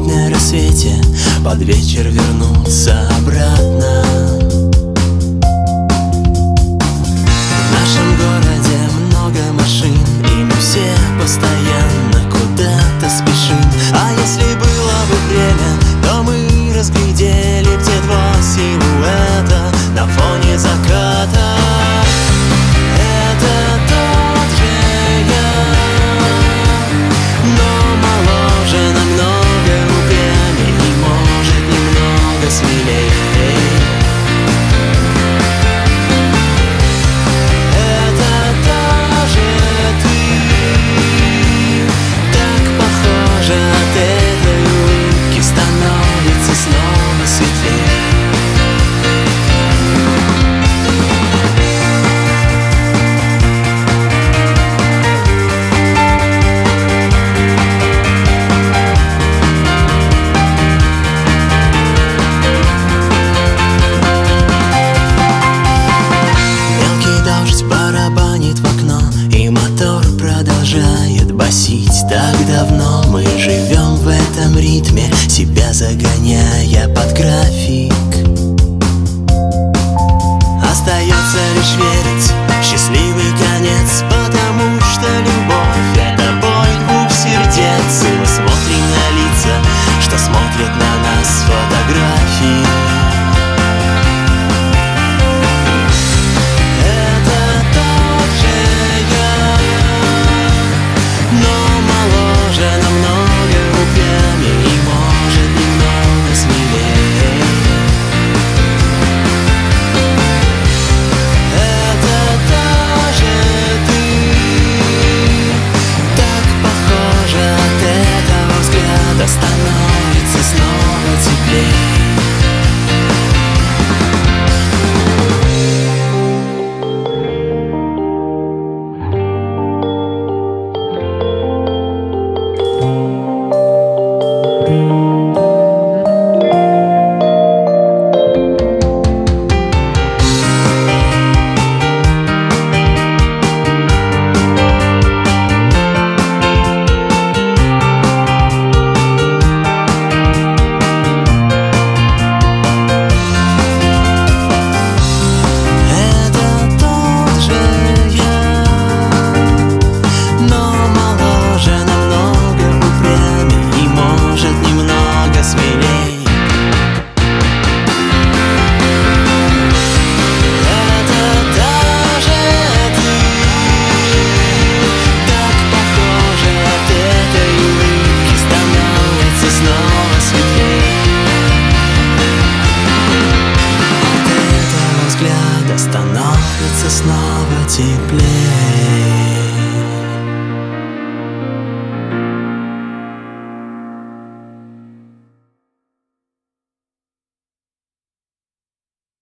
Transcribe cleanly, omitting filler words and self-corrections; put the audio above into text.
на рассвете, под вечер вернуться обратно. В нашем городе много машин, и мы все постоянно куда-то спешим. А если было бы время, то мы разглядели б те два силуэта на фоне заката. Это тот же я, но моложе, намного упрямее и, может, немного смелее. Это тоже ты, так похоже, от этой улыбки становится снова светлее. Барабанит в окно, и мотор продолжает басить. Так давно мы живем в этом ритме, себя загоняя под график. Остается лишь верить в счастливый конец, потому что любовь — это бой двух сердец. И мы смотрим на лица, что смотрят на нас с фотографий. Становится снова теплее. Смелее.